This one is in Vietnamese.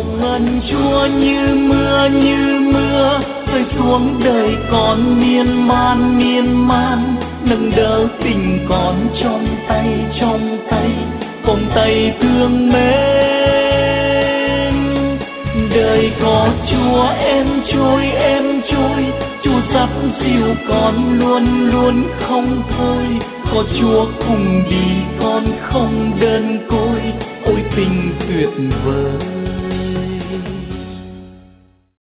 hồng ân Chúa như mưa rơi xuống đời con miên man nâng đỡ tình con trong tay vòng tay thương mến. Đời có Chúa em trôi Chúa dắt dìu con luôn không thôi. Có Chúa cùng đi con không đơn côi, ôi tình tuyệt vời.